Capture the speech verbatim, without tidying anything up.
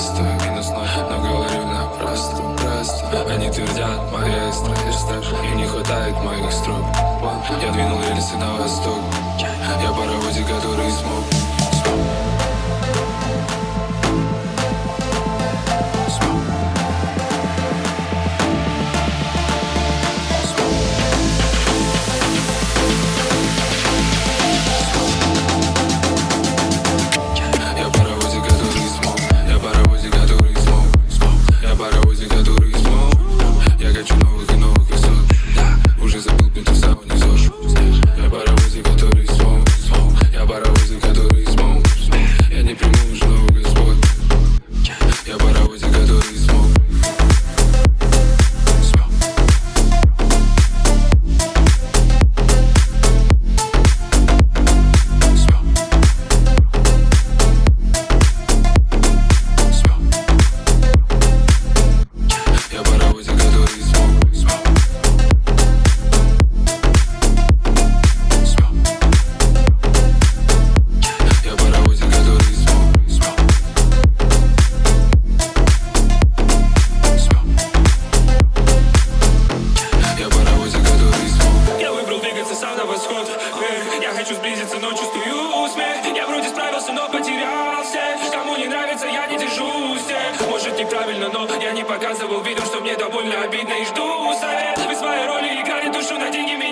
просто минус ноль, но говорю напрасно, просто. Они твердят, маэстро, и не хватает моих строк. Я двинул рельсы на восток, я паровозик, который смог. Я хочу сблизиться, но чувствую смех. Я вроде справился, но потерял всех. Кому не нравится, я не держусь всех. Может неправильно, но я не показывал виду, что мне довольно обидно и жду совет. Вы свои роли играли, душу на деньги.